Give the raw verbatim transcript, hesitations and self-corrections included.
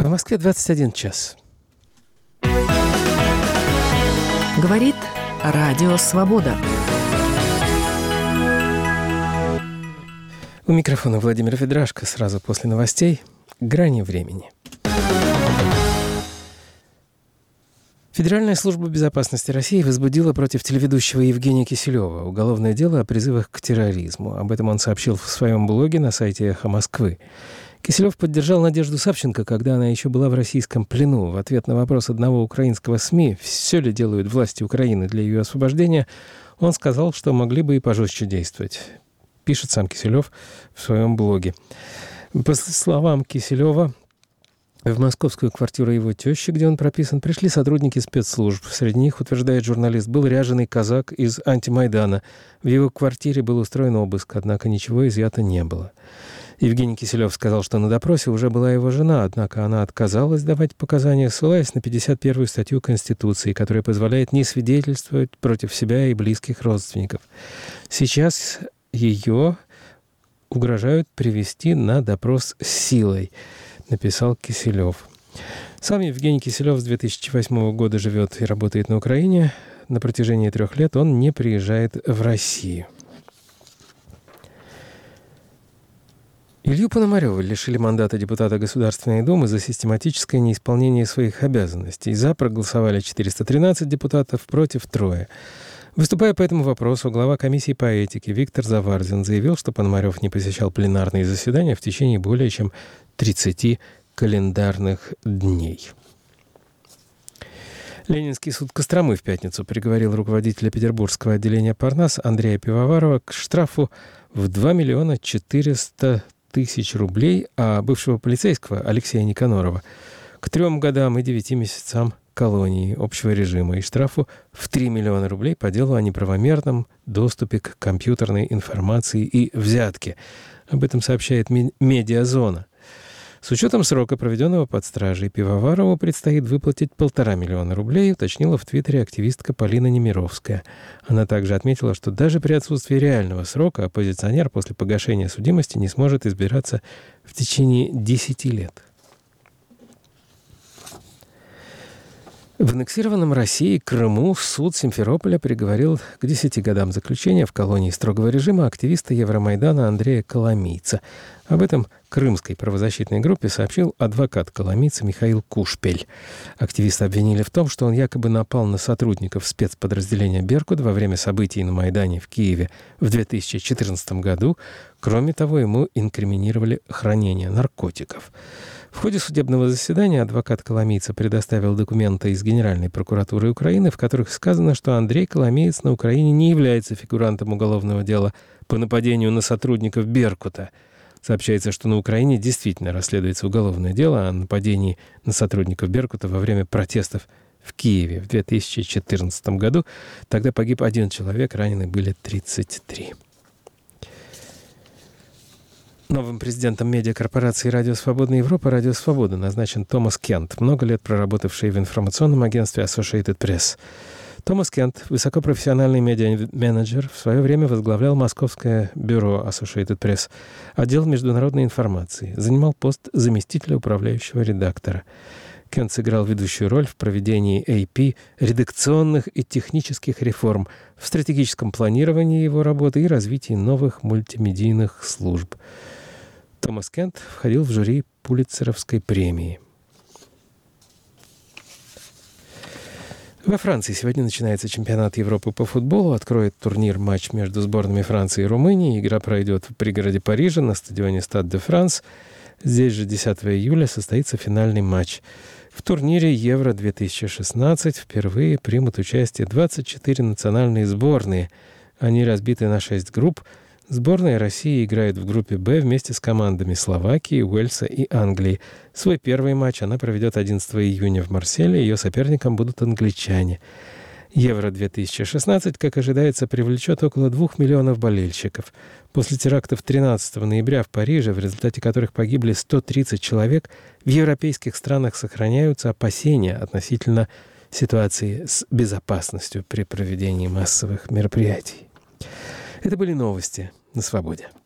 В Москве двадцать один час. Говорит Радио Свобода. У микрофона Владимир Ведрашко. Сразу после новостей «Грани времени». Федеральная служба безопасности России возбудила против телеведущего Евгения Киселева уголовное дело о призывах к терроризму. Об этом он сообщил в своем блоге на сайте «Эхо Москвы». Киселев поддержал Надежду Савченко, когда она еще была в российском плену. В ответ на вопрос одного украинского СМИ, все ли делают власти Украины для ее освобождения, он сказал, что могли бы и пожестче действовать. Пишет сам Киселев в своем блоге. По словам Киселева, в московскую квартиру его тещи, где он прописан, пришли сотрудники спецслужб. Среди них, утверждает журналист, был ряженый казак из антимайдана. В его квартире был устроен обыск, однако ничего изъято не было. Евгений Киселев сказал, что на допросе уже была его жена, однако она отказалась давать показания, ссылаясь на пятьдесят первую статью Конституции, которая позволяет не свидетельствовать против себя и близких родственников. Сейчас ее угрожают привести на допрос силой, написал Киселев. Сам Евгений Киселев с две тысячи восьмого года живет и работает на Украине. На протяжении трех лет он не приезжает в Россию. Илью Пономарева лишили мандата депутата Государственной Думы за систематическое неисполнение своих обязанностей. За проголосовали четыреста тринадцать депутатов, против трое. Выступая по этому вопросу, глава комиссии по этике Виктор Заварзин заявил, что Пономарев не посещал пленарные заседания в течение более чем тридцати календарных дней. Ленинский суд Костромы в пятницу приговорил руководителя петербургского отделения Парнас Андрея Пивоварова к штрафу в два миллиона четыреста тысяч рублей, а бывшего полицейского Алексея Никанорова к трем годам и девяти месяцам колонии общего режима и штрафу в три миллиона рублей по делу о неправомерном доступе к компьютерной информации и взятке. Об этом сообщает «Медиазона». С учетом срока, проведенного под стражей, Пивоварову предстоит выплатить полтора миллиона рублей, уточнила в Твиттере активистка Полина Немировская. Она также отметила, что даже при отсутствии реального срока оппозиционер после погашения судимости не сможет избираться в течение десяти лет. В аннексированном Россией Крыму суд Симферополя приговорил к десяти годам заключения в колонии строгого режима активиста Евромайдана Андрея Коломийца. Об этом крымской правозащитной группе сообщил адвокат Коломийца Михаил Кушпель. Активиста обвинили в том, что он якобы напал на сотрудников спецподразделения «Беркут» во время событий на Майдане в Киеве в две тысячи четырнадцатом году. Кроме того, ему инкриминировали хранение наркотиков. В ходе судебного заседания адвокат Коломийца предоставил документы из Генеральной прокуратуры Украины, в которых сказано, что Андрей Коломиец на Украине не является фигурантом уголовного дела по нападению на сотрудников «Беркута». Сообщается, что на Украине действительно расследуется уголовное дело о нападении на сотрудников «Беркута» во время протестов в Киеве в две тысячи четырнадцатом году. Тогда погиб один человек, ранены были тридцать три. Новым президентом медиакорпорации «Радио Свободная Европа» «Радио Свобода» назначен Томас Кент, много лет проработавший в информационном агентстве Associated Press. Томас Кент, высокопрофессиональный медиа-менеджер, в свое время возглавлял московское бюро Associated Press, отдел международной информации, занимал пост заместителя управляющего редактора. Кент сыграл ведущую роль в проведении эй пи редакционных и технических реформ, в стратегическом планировании его работы и развитии новых мультимедийных служб. Томас Кент входил в жюри Пулитцеровской премии. Во Франции сегодня начинается чемпионат Европы по футболу. Откроет турнир матч между сборными Франции и Румынии. Игра пройдет в пригороде Парижа на стадионе Стад де Франс. Здесь же десятого июля состоится финальный матч. В турнире Евро две тысячи шестнадцать впервые примут участие двадцать четыре национальные сборные. Они разбиты на шесть групп. Сборная России играет в группе «Б» вместе с командами Словакии, Уэльса и Англии. Свой первый матч она проведет одиннадцатого июня в Марселе. Ее соперником будут англичане. Евро две тысячи шестнадцать, как ожидается, привлечет около двух миллионов болельщиков. После терактов тринадцатого ноября в Париже, в результате которых погибли сто тридцать человек, в европейских странах сохраняются опасения относительно ситуации с безопасностью при проведении массовых мероприятий. Это были новости на Свободе.